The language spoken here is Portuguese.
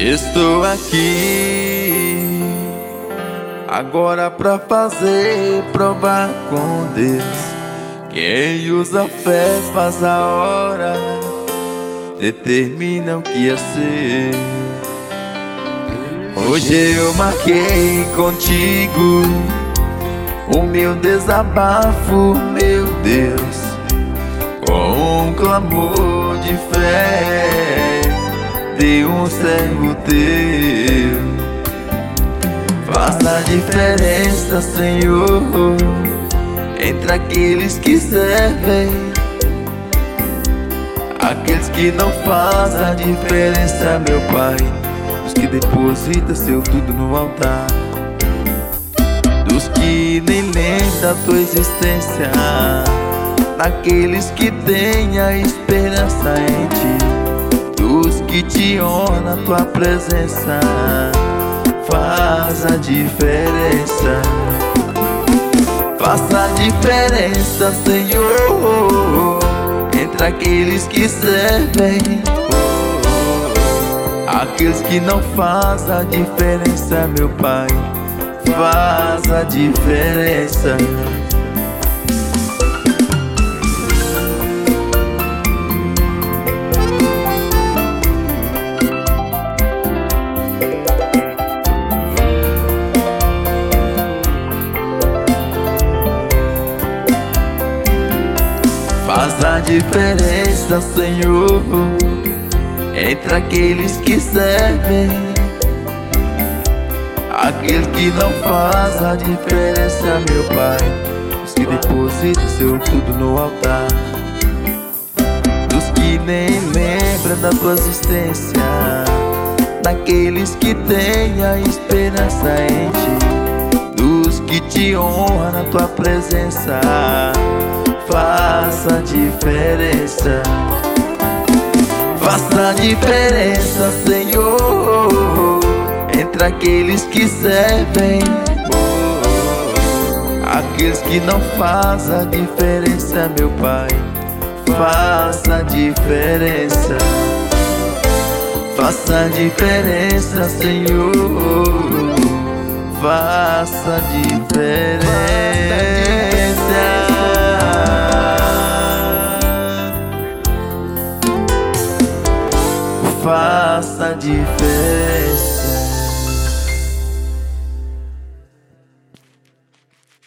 Estou aqui agora pra fazer prova com Deus. Quem usa fé faz a hora, determina o que ia ser. Hoje eu marquei contigo o meu desabafo, meu Deus, com um clamor de fé de um servo teu. Faça a diferença, Senhor, entre aqueles que servem, aqueles que não fazem a diferença, meu Pai, os que depositam seu tudo no altar, dos que nem lembram da tua existência, daqueles que têm a esperança em ti, dos que te honram na tua presença. Faz a diferença, faça a diferença, Senhor, entre aqueles que servem, aqueles que não fazem a diferença, meu Pai. Faz a diferença. Faz a diferença, Senhor, entre aqueles que servem, aqueles que não fazem a diferença, meu Pai, os que depositam seu tudo no altar, dos que nem lembram da tua existência, daqueles que têm a esperança em ti, dos que te honram na tua presença. Faça a diferença, faça a diferença, Senhor, entre aqueles que servem, aqueles que não fazem a diferença, meu Pai. Faça a diferença, faça a diferença, Senhor, faça a diferença. Faça a diferença.